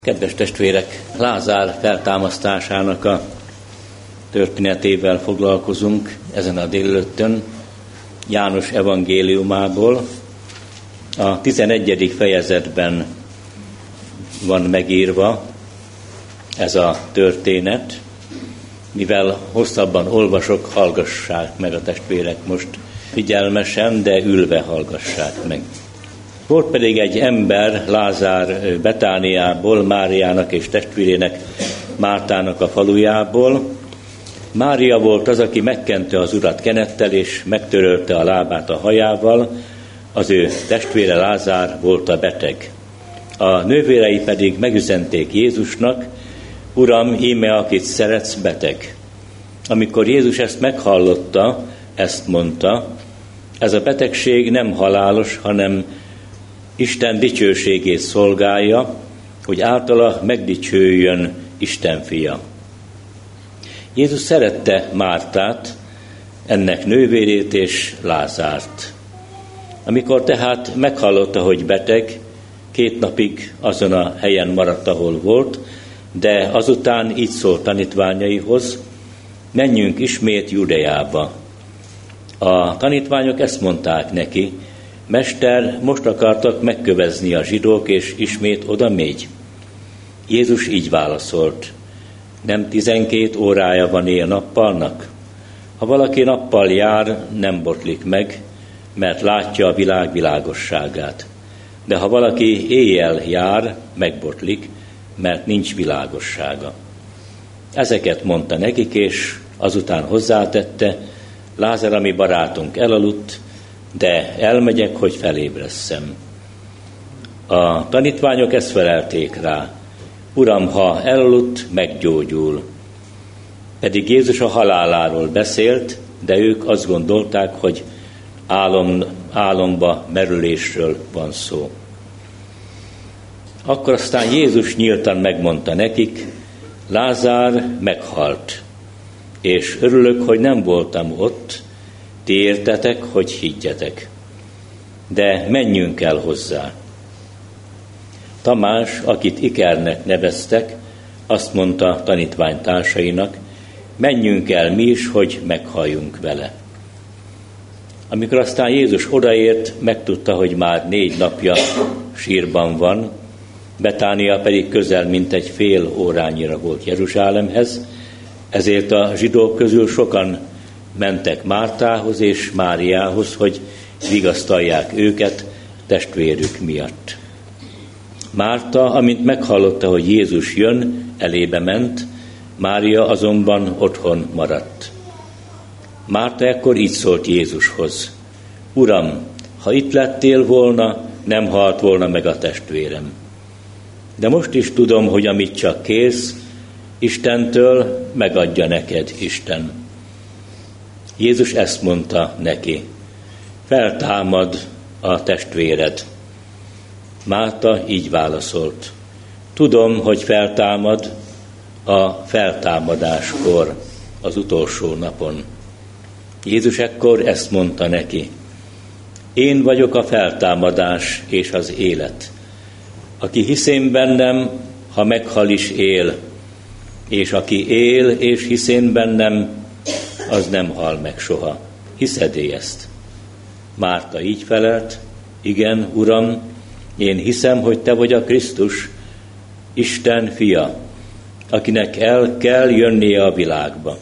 Kedves testvérek, Lázár feltámasztásának a történetével foglalkozunk ezen a délelőttön, János evangéliumából. A 11. fejezetben van megírva ez a történet. Mivel hosszabban olvasok, hallgassák meg a testvérek most figyelmesen, de ülve hallgassák meg. Volt pedig egy ember, Lázár Betániából, Máriának és testvérének Mártának a falujából. Mária volt az, aki megkente az urat kenettel, és megtörölte a lábát a hajával, az ő testvére Lázár volt a beteg. A nővérei pedig megüzenték Jézusnak: Uram, íme akit szeretsz, beteg. Amikor Jézus ezt meghallotta, ezt mondta: ez a betegség nem halálos, hanem Isten dicsőségét szolgálja, hogy általa megdicsőjön Isten fia. Jézus szerette Mártát, ennek nővérét és Lázárt. Amikor tehát meghallotta, hogy beteg, 2 napig azon a helyen maradt, ahol volt, de azután így szólt tanítványaihoz: menjünk ismét Judeába. A tanítványok ezt mondták neki: Mester, most akartak megkövezni a zsidók, és ismét oda megy. Jézus így válaszolt: nem 12 órája van éjjel-nappalnak? Ha valaki nappal jár, nem botlik meg, mert látja a világ világosságát. De ha valaki éjjel jár, megbotlik, mert nincs világossága. Ezeket mondta nekik, és azután hozzátette: Lázár, ami barátunk, elaludt, de elmegyek, hogy felébresszem. A tanítványok ezt felelték rá: Uram, ha elaludt, meggyógyul. Pedig Jézus a haláláról beszélt, de ők azt gondolták, hogy álomba merülésről van szó. Akkor aztán Jézus nyíltan megmondta nekik: Lázár meghalt, és örülök, hogy nem voltam ott, ti értetek, hogy higgyetek. De menjünk el hozzá. Tamás, akit Ikernek neveztek, azt mondta tanítványtársainak: menjünk el mi is, hogy meghalljunk vele. Amikor aztán Jézus odaért, megtudta, hogy már 4 napja sírban van, Betánia pedig közel mintegy fél órányira volt Jeruzsálemhez, ezért a zsidók közül sokan mentek Mártához és Máriához, hogy vigasztalják őket testvérük miatt. Márta, amint meghallotta, hogy Jézus jön, elébe ment, Mária azonban otthon maradt. Márta ekkor így szólt Jézushoz: Uram, ha itt lettél volna, nem halt volna meg a testvérem. De most is tudom, hogy amit csak kérsz, Istentől megadja neked Isten. Jézus ezt mondta neki: feltámad a testvéred. Márta így válaszolt: tudom, hogy feltámad a feltámadáskor, az utolsó napon. Jézus ekkor ezt mondta neki: én vagyok a feltámadás és az élet. Aki hiszén bennem, ha meghal is él, és aki él és hiszén bennem, az nem hal meg soha. Hiszed-e ezt? Márta így felelt: igen, Uram, én hiszem, hogy te vagy a Krisztus, Isten fia, akinek el kell jönnie a világba.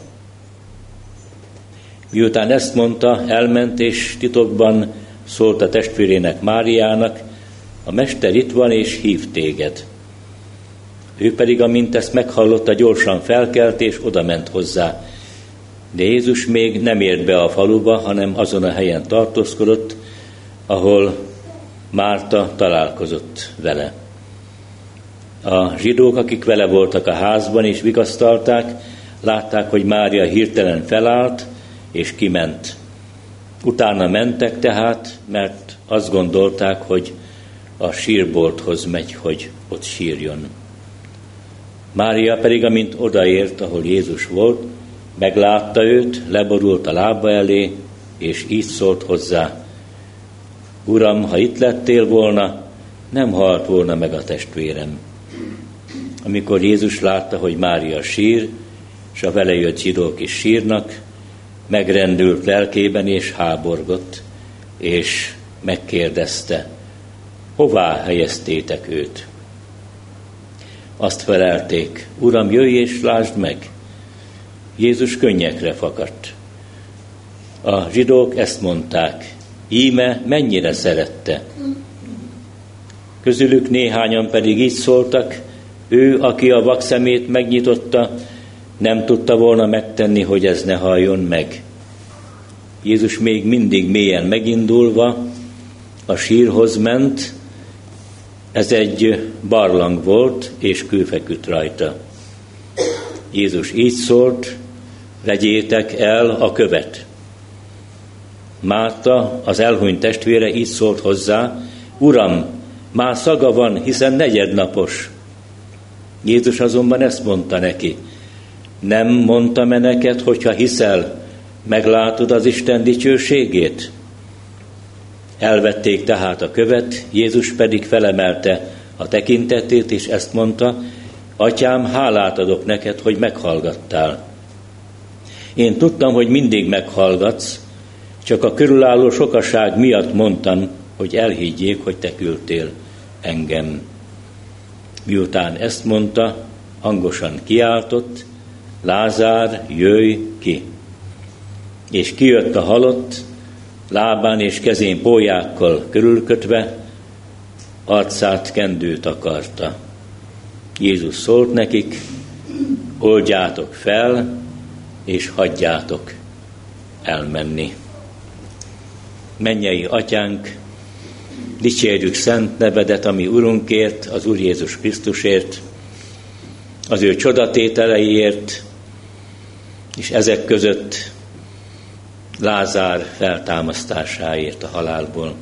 Miután ezt mondta, elment és titokban szólt a testvérének Máriának: a Mester itt van és hív téged. Ő pedig, amint ezt meghallotta, gyorsan felkelt és odament hozzá. De Jézus még nem ért be a faluba, hanem azon a helyen tartózkodott, ahol Márta találkozott vele. A zsidók, akik vele voltak a házban és vigasztalták, látták, hogy Mária hirtelen felállt és kiment. Utána mentek tehát, mert azt gondolták, hogy a sírbolthoz megy, hogy ott sírjon. Mária pedig, amint odaért, ahol Jézus volt, meglátta őt, leborult a lába elé, és így szólt hozzá: Uram, ha itt lettél volna, nem halt volna meg a testvérem. amikor Jézus látta, hogy Mária sír, és a vele jött zsidók is sírnak, megrendült lelkében és háborgott, és megkérdezte, hová helyeztétek őt? Azt felelték, Uram, jöjj és lásd meg. Jézus könnyekre fakadt. A zsidók ezt mondták, íme mennyire szerette. Közülük néhányan pedig így szóltak, ő, aki a vak szemét megnyitotta, nem tudta volna megtenni, hogy ez ne halljon meg. Jézus még mindig mélyen megindulva a sírhoz ment, ez egy barlang volt, és kő feküdt rajta. Jézus így szólt, vegyétek el a követ. Márta, az elhunyt testvére így szólt hozzá, Uram, már szaga van, hiszen negyednapos. Jézus azonban ezt mondta neki, nem mondtam-e neked, hogyha hiszel, meglátod az Isten dicsőségét? Elvették tehát a követ, Jézus pedig felemelte a tekintetét, és ezt mondta, Atyám, hálát adok neked, hogy meghallgattál. Én tudtam, hogy mindig meghallgatsz, csak a körülálló sokaság miatt mondtam, hogy elhiggyék, hogy te küldtél engem. Miután ezt mondta, hangosan kiáltott, Lázár, jöjj ki! És kijött a halott, lábán és kezén pólyákkal körülkötve, arcát kendőt akarta. Jézus szólt nekik, oldjátok fel, és hagyjátok elmenni. Mennyei Atyánk, dicsérjük szent nevedet, ami Urunkért, az Úr Jézus Krisztusért, az ő csodatételeiért, és ezek között Lázár feltámasztásáért a halálból.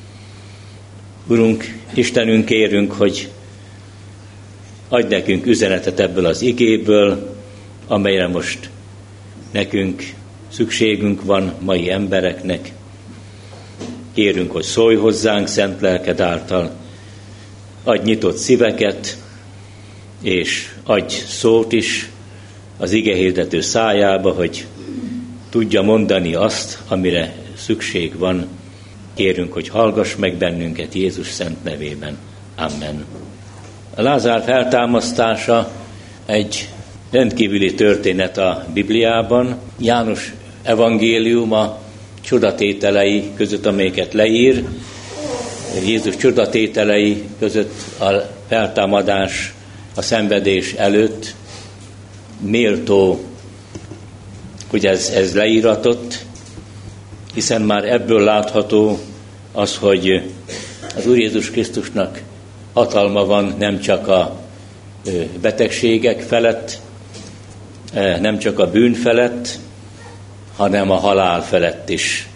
Urunk, Istenünk, kérünk, hogy adj nekünk üzenetet ebből az igéből, amelyre most nekünk szükségünk van, mai embereknek. Kérünk, hogy szólj hozzánk szent lelked által, adj nyitott szíveket, és adj szót is az igehirdető szájába, hogy tudja mondani azt, amire szükség van. Kérünk, hogy hallgass meg bennünket Jézus szent nevében. Amen. A Lázár feltámasztása egy rendkívüli történet a Bibliában. János evangéliuma csodatételei között, amelyeket leír, Jézus csodatételei között a feltámadás, a szenvedés előtt méltó, hogy ez leíratott, hiszen már ebből látható az, hogy az Úr Jézus Krisztusnak hatalma van nem csak a betegségek felett, nem csak a bűn felett, hanem a halál felett is.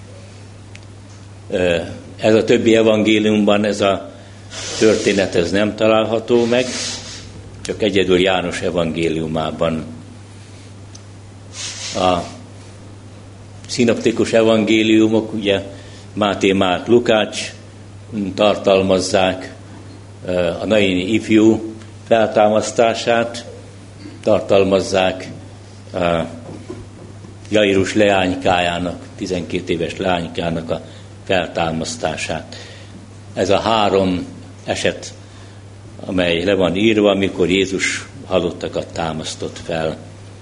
Ez a többi evangéliumban ez a történet ez nem található meg, csak egyedül János evangéliumában. A szinoptikus evangéliumok, ugye Máté, Márk, Lukács tartalmazzák a naini ifjú feltámasztását, tartalmazzák Jairus leánykájának, 12 éves leánykának a feltámasztását. Ez a 3 eset, amely le van írva, amikor Jézus halottakat támasztott fel.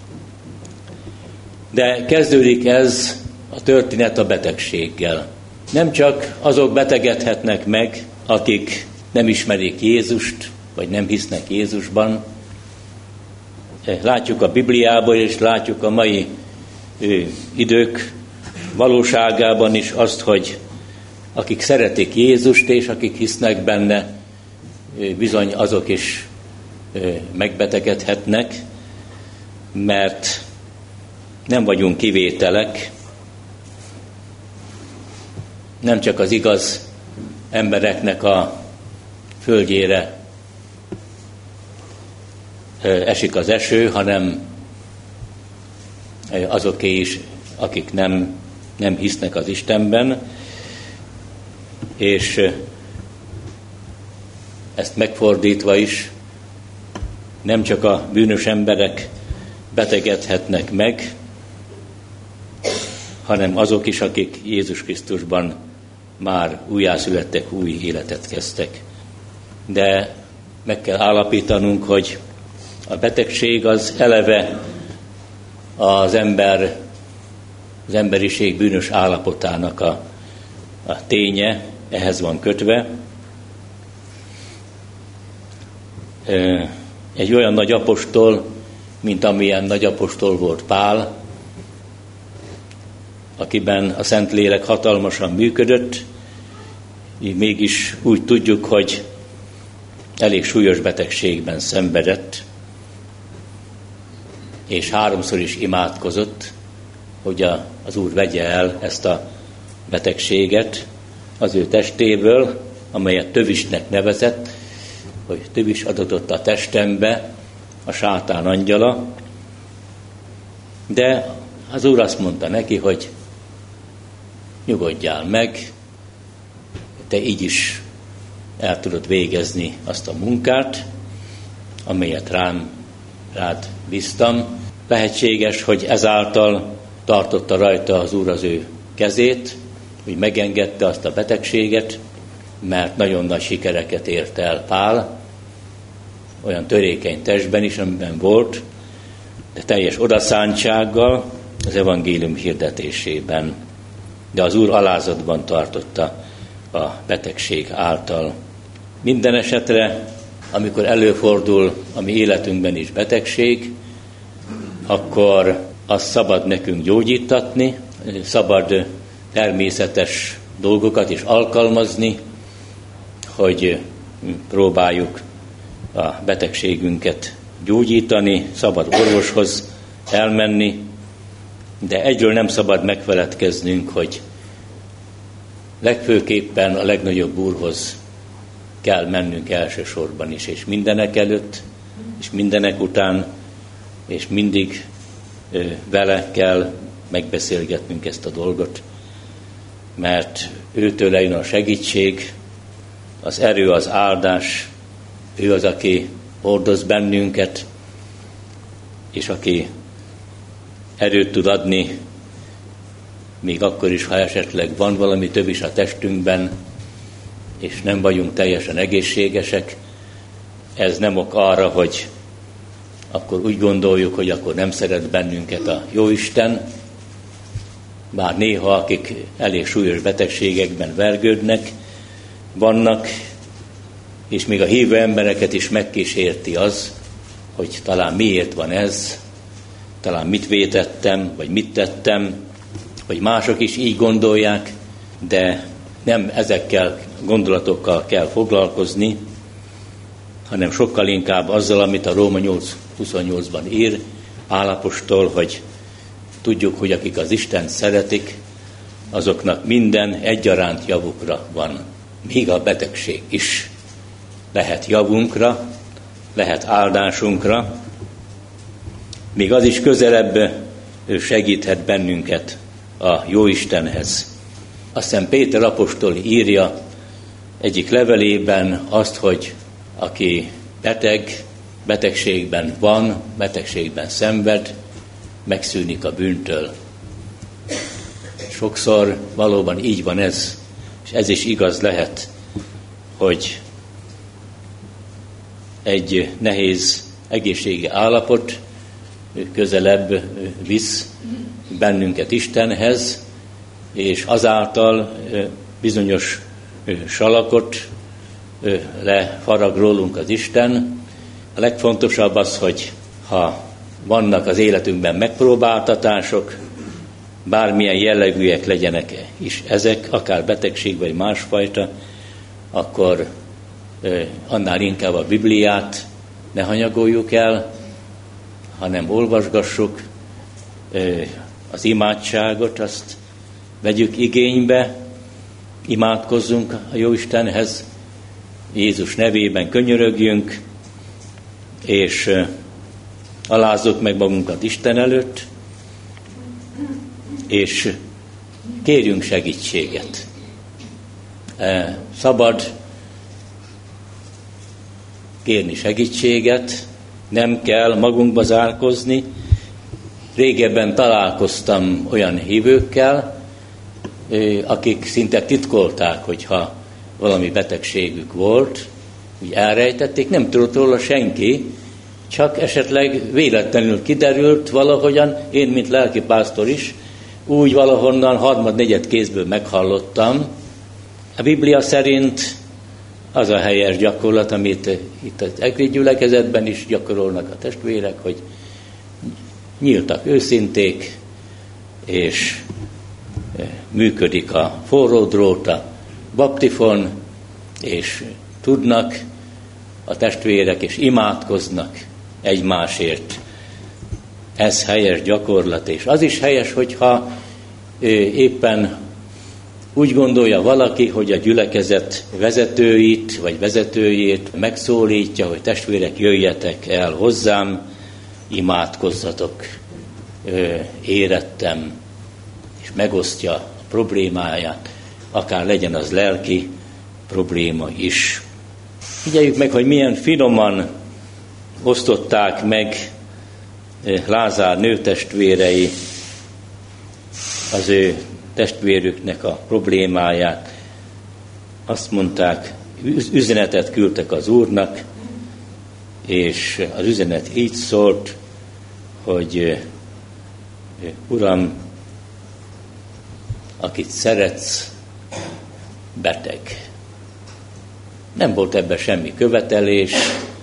De kezdődik ez a történet a betegséggel. Nem csak azok betegedhetnek meg, akik nem ismerik Jézust, vagy nem hisznek Jézusban. Látjuk a Bibliában, és látjuk a mai idők valóságában is azt, hogy akik szeretik Jézust, és akik hisznek benne, bizony azok is megbetegedhetnek, mert nem vagyunk kivételek, nem csak az igaz embereknek a földjére esik az eső, hanem azoké is, akik nem hisznek az Istenben, és ezt megfordítva is nem csak a bűnös emberek betegedhetnek meg, hanem azok is, akik Jézus Krisztusban már újjászülettek, új életet kezdtek. De meg kell állapítanunk, hogy a betegség az eleve az emberiség bűnös állapotának a ténye, ehhez van kötve. Egy olyan nagy apostol, mint amilyen nagy apostol volt Pál, akiben a Szentlélek hatalmasan működött, így mégis úgy tudjuk, hogy elég súlyos betegségben szenvedett, és 3-szor is imádkozott, hogy az Úr vegye el ezt a betegséget az ő testéből, amelyet tövisnek nevezett, hogy tövis adatott a testembe, a sátán angyala, de az Úr azt mondta neki, hogy nyugodjál meg, te így is el tudod végezni azt a munkát, amelyet rád bíztam. Lehetséges, hogy ezáltal tartotta rajta az Úr az ő kezét, hogy megengedte azt a betegséget, mert nagyon nagy sikereket ért el Pál, olyan törékeny testben is, amiben volt, de teljes odaszántsággal az evangélium hirdetésében. De az Úr alázatban tartotta a betegség által. Minden esetre, amikor előfordul a mi életünkben is betegség, akkor azt szabad nekünk gyógyítatni, szabad természetes dolgokat is alkalmazni, hogy próbáljuk a betegségünket gyógyítani, szabad orvoshoz elmenni, de egyről nem szabad megfeledkeznünk, hogy legfőképpen a legnagyobb Úrhoz kell mennünk elsősorban is, és mindenek előtt, és mindenek után, és mindig vele kell megbeszélgetnünk ezt a dolgot, mert őtől jön a segítség, az erő, az áldás, ő az, aki hordoz bennünket, és aki erőt tud adni, még akkor is, ha esetleg van valami több is a testünkben, és nem vagyunk teljesen egészségesek. Ez nem ok arra, hogy akkor úgy gondoljuk, hogy akkor nem szeret bennünket a Jóisten, bár néha, akik elég súlyos betegségekben vergődnek, vannak, és még a hívő embereket is megkísérti az, hogy talán miért van ez, talán mit vétettem, vagy mit tettem, vagy mások is így gondolják, de nem ezekkel gondolatokkal kell foglalkozni, hanem sokkal inkább azzal, amit a Róma 8:28-ban ír Pál apostol, hogy tudjuk, hogy akik az Istent szeretik, azoknak minden egyaránt javukra van. Míg a betegség is lehet javunkra, lehet áldásunkra, még az is közelebb segíthet bennünket a Jóistenhez. Aztán Péter apostol írja egyik levelében azt, hogy aki betegségben van, betegségben szenved, megszűnik a bűntől. Sokszor valóban így van ez, és ez is igaz lehet, hogy egy nehéz egészségi állapot közelebb visz bennünket Istenhez, és azáltal bizonyos salakot lefarag rólunk az Isten. A legfontosabb az, hogy ha vannak az életünkben megpróbáltatások, bármilyen jellegűek legyenek is ezek, akár betegség vagy másfajta, akkor annál inkább a Bibliát ne hanyagoljuk el, hanem olvasgassuk, az imádságot, azt vegyük igénybe, imádkozzunk a Jóistenhez, Jézus nevében könyörögjünk, és alázzuk meg magunkat Isten előtt, és kérjünk segítséget. Szabad kérni segítséget, Nem kell magunkba zárkozni. Régebben találkoztam olyan hívőkkel, akik szinte titkolták, hogyha valami betegségük volt, úgy elrejtették, nem tudott róla senki, csak esetleg véletlenül kiderült valahogyan, én, mint lelkipásztor is, úgy valahonnan harmad-negyed kézből meghallottam. A Biblia szerint az a helyes gyakorlat, amit itt az egri gyülekezetben is gyakorolnak a testvérek, hogy nyíltak, őszinték, és működik a forró drót, a baptifon, és tudnak a testvérek, és imádkoznak egymásért. Ez helyes gyakorlat, és az is helyes, hogyha éppen úgy gondolja valaki, hogy a gyülekezet vezetőit, vagy vezetőjét megszólítja, hogy testvérek, jöjjetek el hozzám, imádkozzatok, érettem, és megosztja a problémáját, akár legyen az lelki probléma is. Figyeljük meg, hogy milyen finoman osztották meg Lázár nőtestvérei az ő testvérüknek a problémáját. Azt mondták, üzenetet küldtek az Úrnak, és az üzenet így szólt, hogy Uram, akit szeretsz, beteg. Nem volt ebben semmi követelés.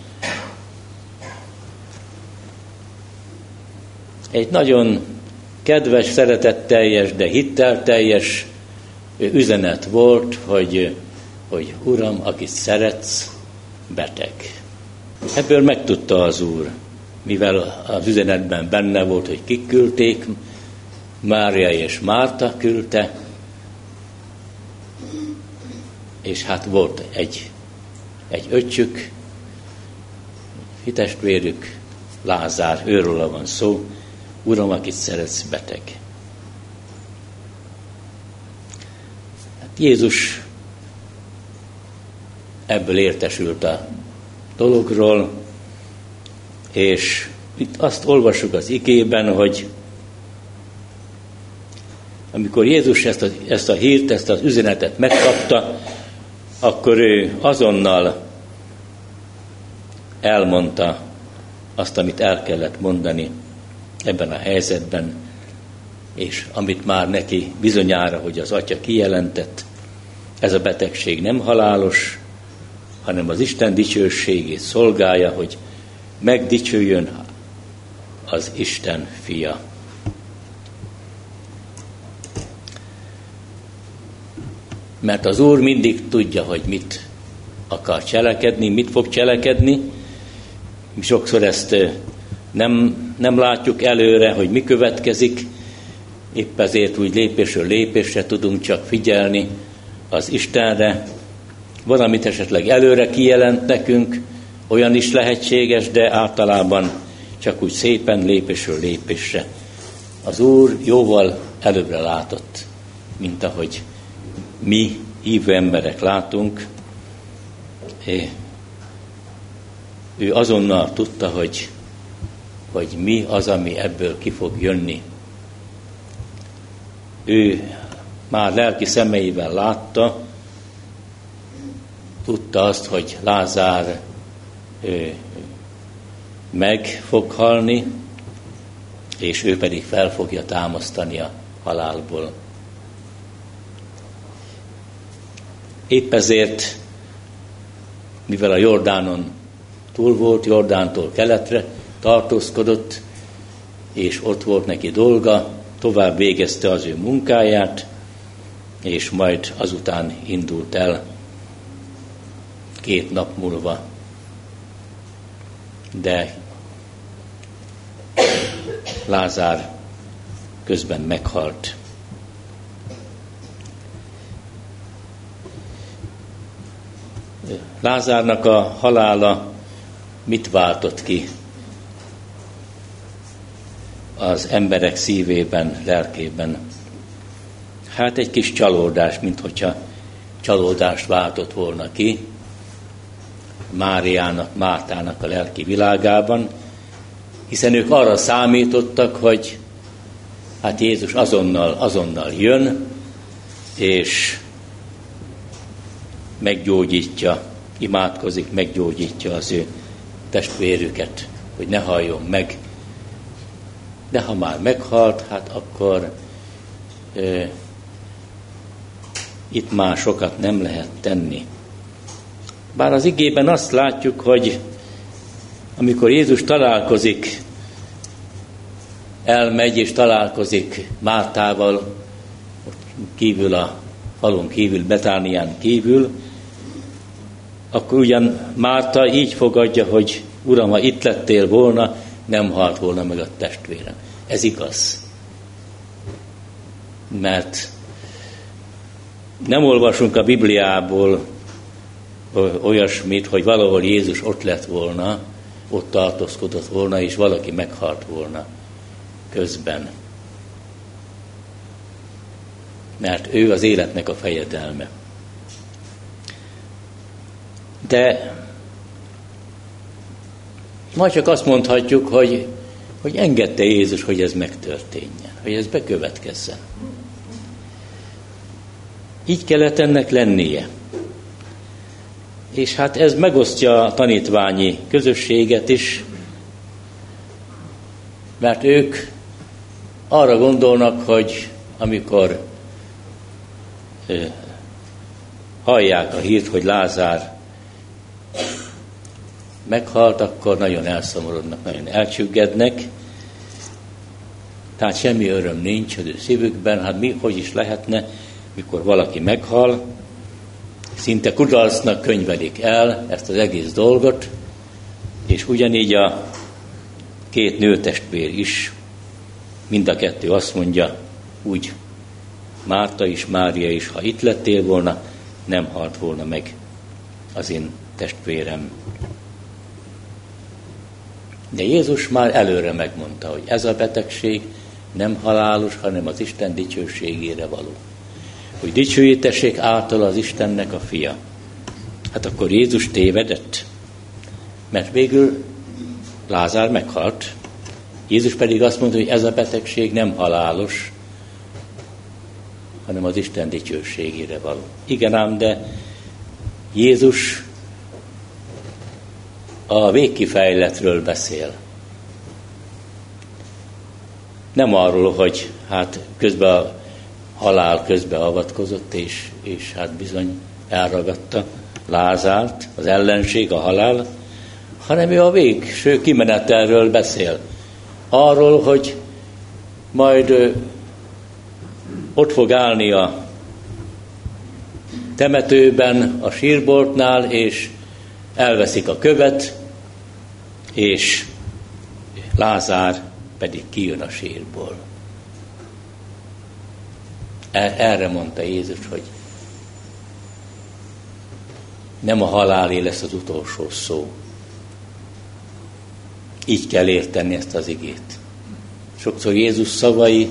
Egy nagyon kedves, szeretetteljes, de hittelteljes üzenet volt, hogy Uram, akit szeretsz, beteg. Ebből megtudta az Úr, mivel az üzenetben benne volt, hogy kik küldték, Mária és Márta küldte, és hát volt egy öccsük, hitestvérük, Lázár, őről van szó, Uram, akit szeretsz, beteg. Hát Jézus ebből értesült a dologról, és itt azt olvassuk az igében, hogy amikor Jézus ezt a hírt, ezt az üzenetet megkapta, akkor ő azonnal elmondta azt, amit el kellett mondani ebben a helyzetben, és amit már neki bizonyára, hogy az Atya kijelentett, ez a betegség nem halálos, hanem az Isten dicsőségét szolgálja, hogy megdicsüljön az Isten fia. Mert az Úr mindig tudja, hogy mit akar cselekedni, mit fog cselekedni. Mi sokszor ezt nem látjuk előre, hogy mi következik, épp ezért úgy lépésről lépésre tudunk csak figyelni az Istenre. Valamit esetleg előre kijelent nekünk, olyan is lehetséges, de általában csak úgy szépen lépésről lépésre. Az Úr jóval előbbre látott, mint ahogy mi hívő emberek látunk. Ő azonnal tudta, hogy mi az, ami ebből ki fog jönni. Ő már lelki szemeivel látta, tudta azt, hogy Lázár meg fog halni, és ő pedig fel fogja támasztani a halálból. Épp ezért, mivel a Jordánon túl volt, Jordántól keletre tartózkodott, és ott volt neki dolga, tovább végezte az ő munkáját, és majd azután indult el 2 nap múlva. De Lázár közben meghalt. Lázárnak a halála mit váltott ki az emberek szívében, lelkében? Hát egy kis csalódás, minthogyha csalódást váltott volna ki. Máriának, Mártának a lelki világában, hiszen ők arra számítottak, hogy hát Jézus azonnal jön, és meggyógyítja, imádkozik, meggyógyítja az ő testvérüket, hogy ne halljon meg. De ha már meghalt, hát akkor itt már sokat nem lehet tenni. Bár az igében azt látjuk, hogy amikor Jézus találkozik, elmegy és találkozik Mártával, kívül a falun kívül, Betánián kívül, akkor ugyan Márta így fogadja, hogy Uram, ha itt lettél volna, nem halt volna meg a testvérem. Ez igaz. Mert nem olvasunk a Bibliából olyasmit, hogy valahol Jézus ott lett volna, ott tartózkodott volna, és valaki meghalt volna közben. Mert ő az életnek a fejedelme. De majd csak azt mondhatjuk, hogy engedte Jézus, hogy ez megtörténjen, hogy ez bekövetkezzen. Így kellett ennek lennie. És hát ez megosztja a tanítványi közösséget is, mert ők arra gondolnak, hogy amikor hallják a hírt, hogy Lázár meghalt, akkor nagyon elszomorodnak, nagyon elcsüggednek. Tehát semmi öröm nincs az ő szívükben, hát hogy is lehetne, mikor valaki meghal, szinte kudarcnak könyvelik el ezt az egész dolgot, és ugyanígy a két nőtestvér is, mind a kettő azt mondja, úgy Márta is, Mária is, ha itt lettél volna, nem halt volna meg az én testvérem. De Jézus már előre megmondta, hogy ez a betegség nem halálos, hanem az Isten dicsőségére való. Hogy dicsőítessék által az Istennek a fia. Hát akkor Jézus tévedett, mert végül Lázár meghalt. Jézus pedig azt mondta, hogy ez a betegség nem halálos, hanem az Isten dicsőségére való. Igen ám, de Jézus a végkifejletről beszél. Nem arról, hogy hát közben a halál közbeavatkozott, és hát bizony elragadta Lázárt, az ellenség, a halál, hanem ő a végső kimenetelről beszél. Arról, hogy majd ott fog állni a temetőben, a sírboltnál, és elveszik a követ, és Lázár pedig kijön a sírból. Erre mondta Jézus, hogy nem a halálé lesz az utolsó szó. Így kell érteni ezt az igét. Sokszor Jézus szavai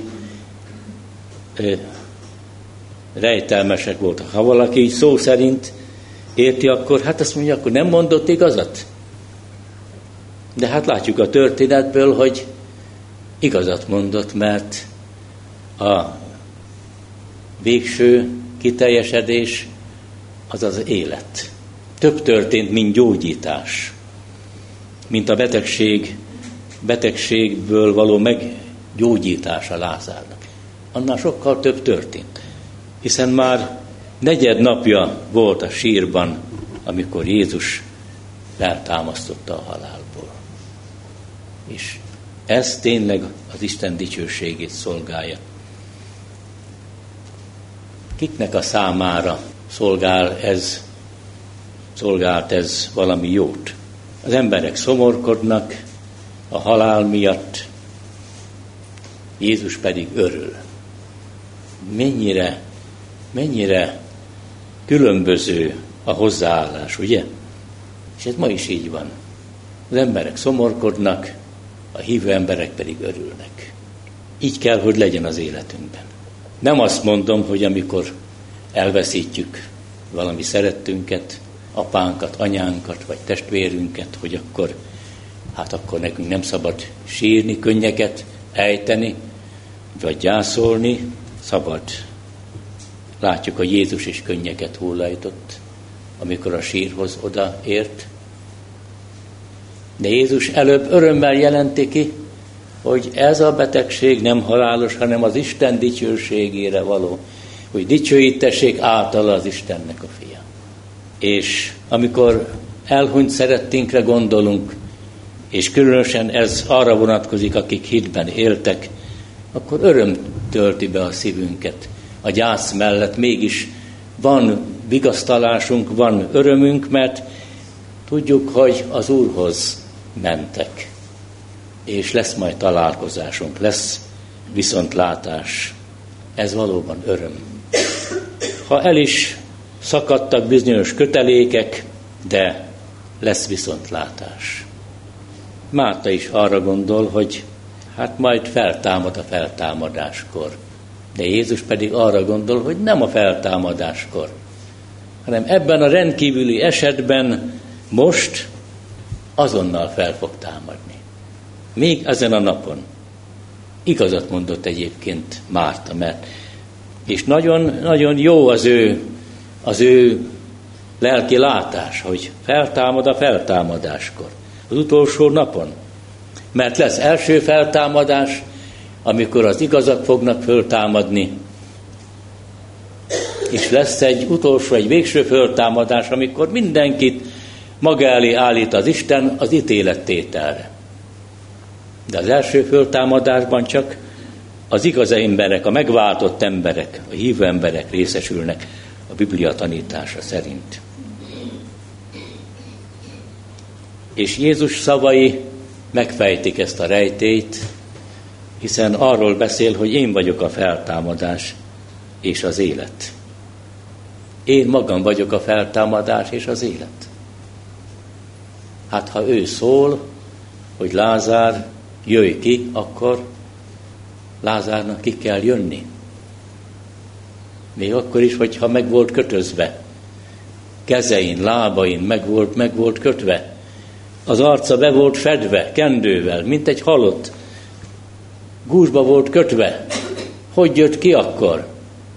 rejtelmesek voltak. Ha valaki így szó szerint érti, akkor hát azt mondja, akkor nem mondott igazat. De hát látjuk a történetből, hogy igazat mondott, mert a végső kiteljesedés az az élet. Több történt, mint gyógyítás. Mint a betegségből való meggyógyítása Lázárnak. Annál sokkal több történt. Hiszen már 4 napja volt a sírban, amikor Jézus feltámasztotta a halálból. És ez tényleg az Isten dicsőségét szolgálja. Kiknek a számára szolgált ez valami jót? Az emberek szomorkodnak a halál miatt, Jézus pedig örül. Mennyire különböző a hozzáállás, ugye? És ez ma is így van. Az emberek szomorkodnak, a hívő emberek pedig örülnek. Így kell, hogy legyen az életünkben. Nem azt mondom, hogy amikor elveszítjük valami szerettünket, apánkat, anyánkat, vagy testvérünket, hogy akkor nekünk nem szabad sírni, könnyeket ejteni, vagy gyászolni, szabad. Látjuk, hogy Jézus is könnyeket hullajtott, amikor a sírhoz odaért. De Jézus előbb örömmel jelenti ki, hogy ez a betegség nem halálos, hanem az Isten dicsőségére való, hogy dicsőítessék általa az Istennek a fia. És amikor elhunyt szeretténkre gondolunk, és különösen ez arra vonatkozik, akik hitben éltek, akkor öröm tölti be a szívünket. A gyász mellett mégis van vigasztalásunk, van örömünk, mert tudjuk, hogy az Úrhoz mentek. És lesz majd találkozásunk, lesz viszontlátás. Ez valóban öröm. Ha el is szakadtak bizonyos kötelékek, de lesz viszontlátás. Márta is arra gondol, hogy majd feltámad a feltámadáskor. De Jézus pedig arra gondol, hogy nem a feltámadáskor, hanem ebben a rendkívüli esetben most azonnal fel fog támadni. Még ezen a napon. Igazat mondott egyébként Márta, mert és nagyon jó az ő lelki látás, hogy feltámad a feltámadáskor, az utolsó napon. Mert lesz első feltámadás, amikor az igazak fognak föltámadni, és lesz egy utolsó, egy végső föltámadás, amikor mindenkit maga elé állít az Isten az ítélettételre. De az első föltámadásban csak az igaz emberek, a megváltott emberek, a hívő emberek részesülnek a Biblia tanítása szerint. És Jézus szavai megfejtik ezt a rejtélyt, hiszen arról beszél, hogy én vagyok a feltámadás és az élet. Én magam vagyok a feltámadás és az élet. Ha ő szól, hogy Lázár, jöjj ki, akkor Lázárnak ki kell jönni. Még akkor is, hogyha meg volt kötözve. Kezein, lábain meg volt kötve. Az arca be volt fedve, kendővel, mint egy halott. Gúzsba volt kötve. Hogy jött ki akkor?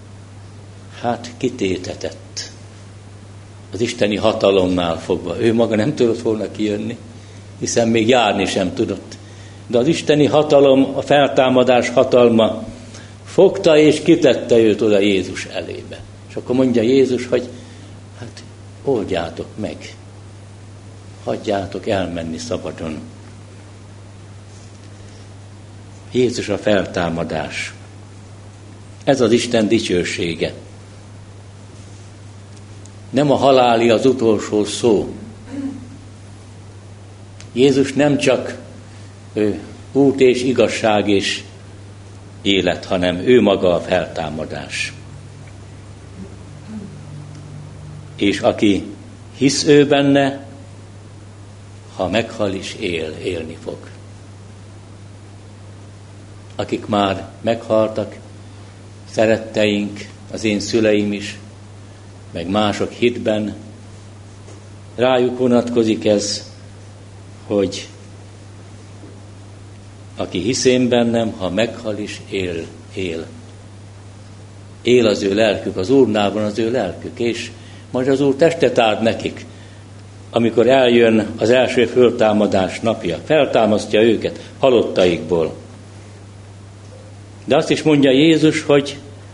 Kitétetett. Az isteni hatalomnál fogva. Ő maga nem tudott volna kijönni, hiszen még járni sem tudott. De az isteni hatalom, a feltámadás hatalma fogta és kitette őt oda Jézus elébe. És akkor mondja Jézus, hogy oldjátok meg. Hagyjátok elmenni szabadon. Jézus a feltámadás. Ez az Isten dicsősége. Nem a haláli az utolsó szó. Jézus nem csak út és igazság és élet, hanem ő maga a feltámadás. És aki hisz ő benne, ha meghal is élni fog. Akik már meghaltak, szeretteink, az én szüleim is, meg mások hitben, rájuk vonatkozik ez, hogy aki hisz én bennem, ha meghal is él. Él az ő lelkük, az Úrnál van az ő lelkük, és majd az Úr testet ad nekik, amikor eljön az első föltámadás napja, feltámasztja őket halottaikból. De azt is mondja Jézus, hogy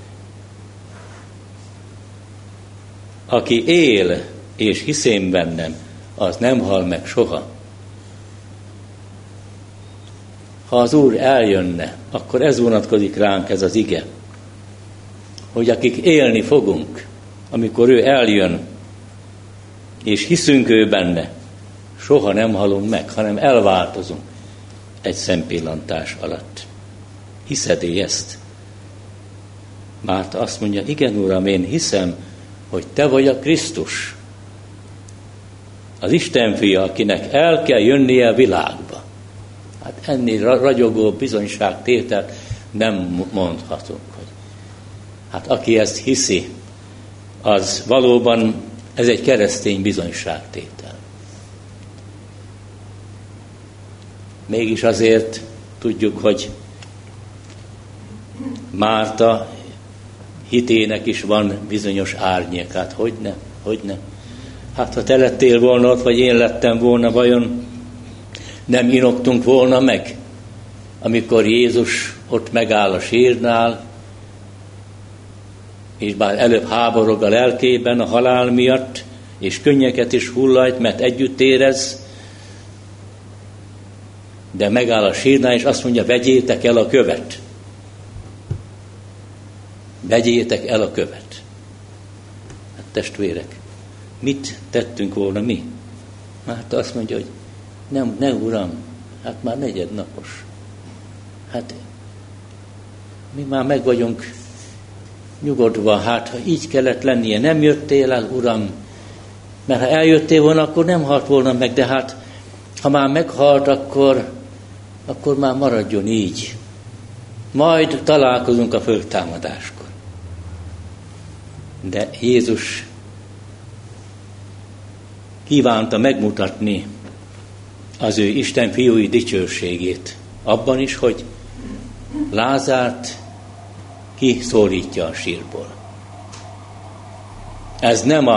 aki él és hisz én bennem, az nem hal meg soha. Ha az Úr eljönne, akkor ez vonatkozik ránk, ez az ige, hogy akik élni fogunk, amikor ő eljön, és hiszünk ő benne, soha nem halunk meg, hanem elváltozunk egy szempillantás alatt. Hiszed-e ezt? Márta azt mondja, igen, Uram, én hiszem, hogy te vagy a Krisztus, az Isten fia, akinek el kell jönnie a világba. Ennél ragyogó bizonyságtételt nem mondhatunk. Aki ezt hiszi, az valóban Ez egy keresztény bizonyságtétel. Mégis azért tudjuk, hogy Márta hitének is van bizonyos árnyékát. Hogyne? Hát ha te lettél volna ott, vagy én lettem volna, vajon nem inoktunk volna meg, amikor Jézus ott megáll a sírnál, és bár előbb háborog a lelkében a halál miatt, és könnyeket is hullajt, mert együtt érez, de megáll a sírnál, és azt mondja, vegyétek el a követ. Vegyétek el a követ. Hát testvérek, mit tettünk volna mi? Hát azt mondja, hogy ne uram, hát már negyednapos. Hát mi már meg vagyunk nyugodva, hát ha így kellett lennie, nem jöttél el, uram, mert ha eljöttél volna, akkor nem halt volna meg, de hát ha már meghalt, akkor már maradjon így. Majd találkozunk a föltámadáskor. De Jézus kívánta megmutatni az ő Isten fiúi dicsőségét abban is, hogy Lázárt kiszólítja a sírból. Ez nem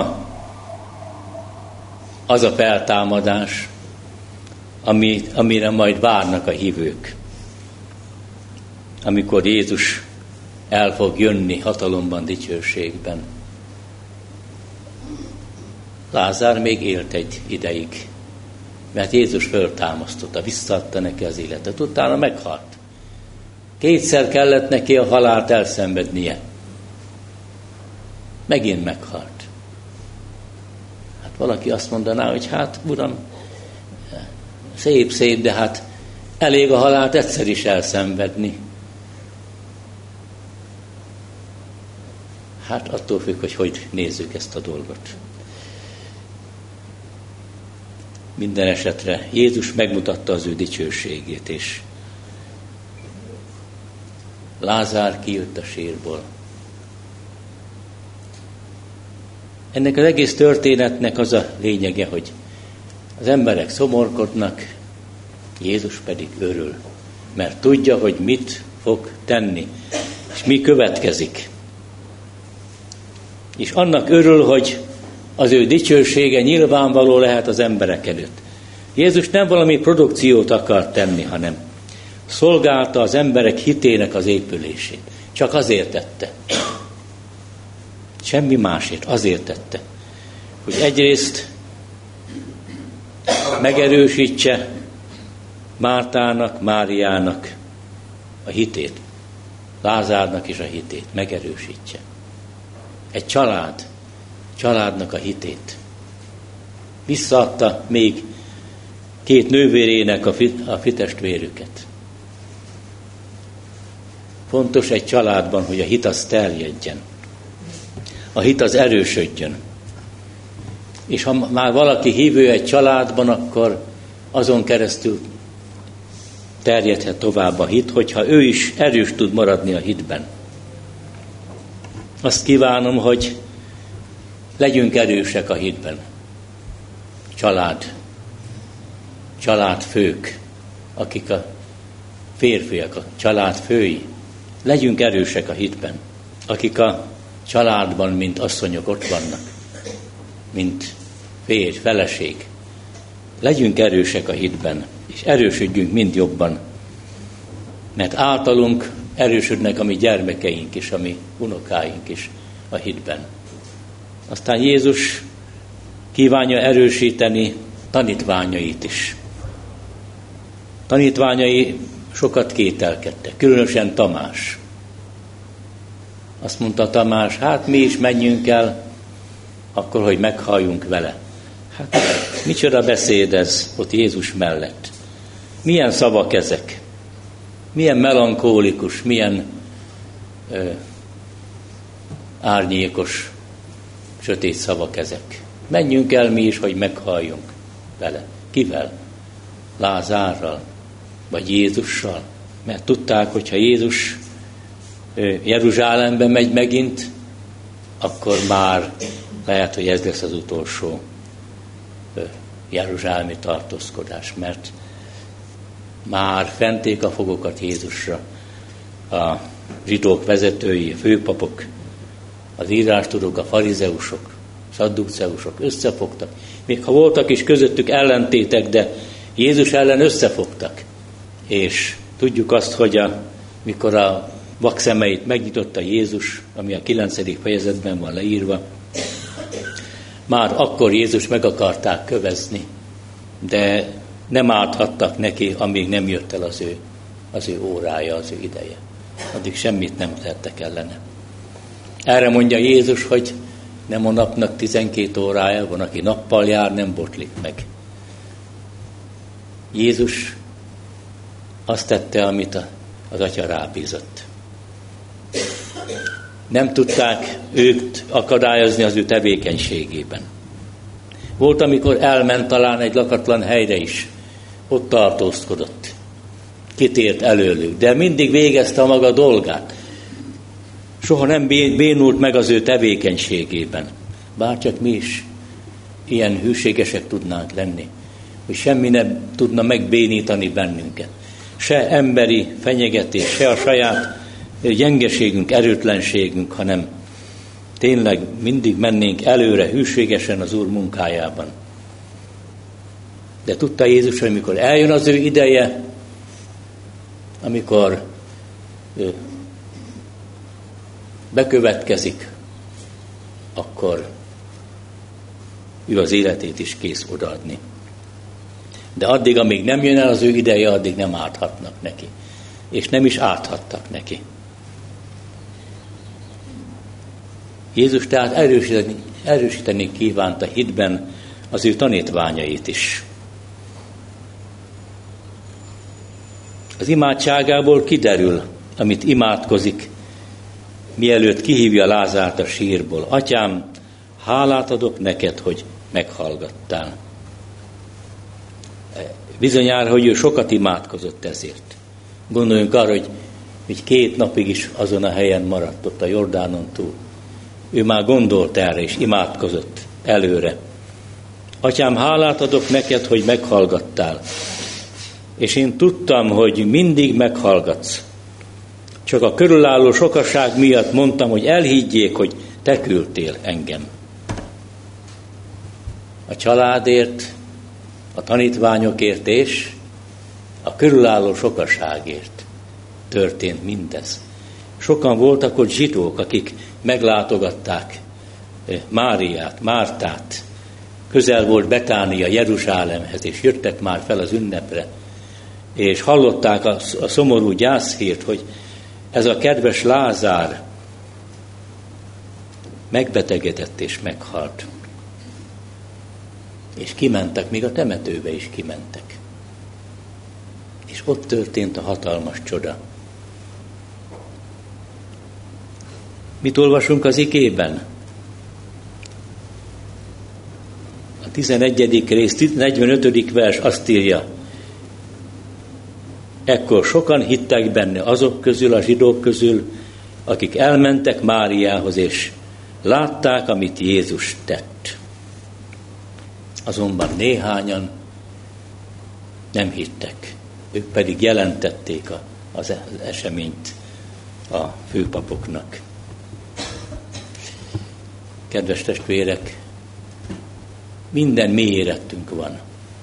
az a feltámadás, amire majd várnak a hívők, amikor Jézus el fog jönni hatalomban, dicsőségben. Lázár még élt egy ideig, mert Jézus föltámasztotta, visszaadta neki az életet, utána meghalt. 2-szer kellett neki a halált elszenvednie. Megint meghalt. Hát valaki azt mondaná, hogy hát uram, szép, de hát elég a halált egyszer is elszenvedni. Hát attól függ, hogy nézzük ezt a dolgot. Minden esetre Jézus megmutatta az ő dicsőségét, és Lázár kijött a sírból. Ennek az egész történetnek az a lényege, hogy az emberek szomorkodnak, Jézus pedig örül, mert tudja, hogy mit fog tenni, és mi következik. És annak örül, hogy az ő dicsősége nyilvánvaló lehet az emberek előtt. Jézus nem valami produkciót akar tenni, hanem szolgálta az emberek hitének az épülését. Csak azért tette. Semmi másért, azért tette. Hogy egyrészt megerősítse Mártának, Máriának a hitét. Lázárnak is a hitét megerősítse. Egy családnak a hitét. Visszaadta még 2 nővérének a fitestvérüket. Fontos egy családban, hogy a hit az terjedjen. A hit az erősödjön. És ha már valaki hívő egy családban, akkor azon keresztül terjedhet tovább a hit, hogyha ő is erős tud maradni a hitben. Azt kívánom, hogy legyünk erősek a hitben. Családfők, akik a férfiak, a családfői, legyünk erősek a hitben, akik a családban, mint asszonyok ott vannak, mint férj, feleség. Legyünk erősek a hitben, és erősödjünk mind jobban, mert általunk erősödnek a mi gyermekeink is, a mi unokáink is a hitben. Aztán Jézus kívánja erősíteni tanítványait is. Tanítványai sokat kételkedtek, különösen Tamás. Azt mondta Tamás, hát mi is menjünk el, akkor, hogy meghalljunk vele. Hát micsoda beszéd ez ott Jézus mellett. Milyen szavak ezek? Milyen melankólikus, milyen árnyékos, sötét szavak ezek. Menjünk el mi is, hogy meghalljunk vele. Kivel? Lázárral, vagy Jézussal? Mert tudták, hogyha Jézus Jeruzsálembe megy megint, akkor már lehet, hogy ez lesz az utolsó jeruzsálemi tartózkodás, mert már fenték a fogokat Jézusra a zsidók vezetői, a főpapok, az írástudók, a farizeusok, szadduceusok összefogtak. Még ha voltak is közöttük ellentétek, de Jézus ellen összefogtak. És tudjuk azt, hogy mikor a vak szemeit megnyitotta Jézus, ami a 9. fejezetben van leírva, már akkor Jézus meg akarták kövezni, de nem áthattak neki, amíg nem jött el az ő órája, az ő ideje. Addig semmit nem tettek ellene. Erre mondja Jézus, hogy nem a napnak 12 órája van, aki nappal jár, nem botlik meg. Jézus azt tette, amit az Atya rábízott. Nem tudták őt akadályozni az ő tevékenységében. Volt, amikor elment talán egy lakatlan helyre is, ott tartózkodott. Kitért előlük, de mindig végezte a maga dolgát. Soha nem bénult meg az ő tevékenységében. Bárcsak mi is ilyen hűségesek tudnánk lenni, hogy semmi nem tudna megbénítani bennünket. Se emberi fenyegetés, se a saját gyengeségünk, erőtlenségünk, hanem tényleg mindig mennénk előre hűségesen az Úr munkájában. De tudta Jézus, hogy amikor eljön az ő ideje, amikor bekövetkezik, akkor ő az életét is kész odaadni. De addig, amíg nem jön el az ő ideje, addig nem áthatnak neki. És nem is áthattak neki. Jézus tehát erősíteni kívánta hitben az ő tanítványait is. Az imádságából kiderül, amit imádkozik, mielőtt kihívja Lázárt a sírból. Atyám, hálát adok neked, hogy meghallgattál. Bizonyára, hogy ő sokat imádkozott ezért. Gondoljunk arra, hogy 2 napig is azon a helyen maradt ott a Jordánon túl. Ő már gondolt erre, és imádkozott előre. Atyám, hálát adok neked, hogy meghallgattál. És én tudtam, hogy mindig meghallgatsz. Csak a körülálló sokaság miatt mondtam, hogy elhiggyék, hogy te küldtél engem. A családért, a tanítványokért és a körülálló sokaságért történt mindez. Sokan voltak ott zsidók, akik meglátogatták Máriát, Mártát. Közel volt Betánia Jeruzsálemhez, és jöttek már fel az ünnepre. És hallották a szomorú gyászhírt, hogy ez a kedves Lázár megbetegedett és meghalt. És kimentek, még a temetőbe is kimentek. És ott történt a hatalmas csoda. Mit olvasunk az igében? A 11. rész, 45. vers azt írja: ekkor sokan hittek benne azok közül, a zsidók közül, akik elmentek Máriához, és látták, amit Jézus tett. Azonban néhányan nem hittek. Ők pedig jelentették az eseményt a főpapoknak. Kedves testvérek, minden mélyérettünk van.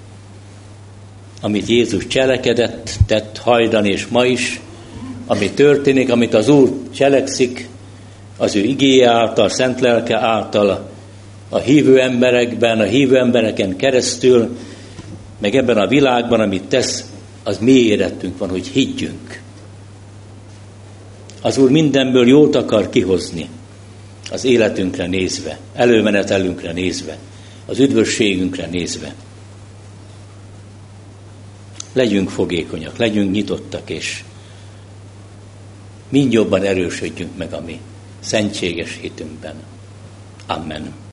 Amit Jézus cselekedett, tett hajdan és ma is, ami történik, amit az Úr cselekszik, az ő igéje által, szent lelke által, a hívő emberekben, a hívő embereken keresztül, meg ebben a világban, amit tesz, az mélyérettünk van, hogy higgyünk. Az Úr mindenből jót akar kihozni, az életünkre nézve, előmenetelünkre nézve, az üdvösségünkre nézve. Legyünk fogékonyak, legyünk nyitottak, és mind jobban erősödjünk meg a mi szentséges hitünkben. Amen.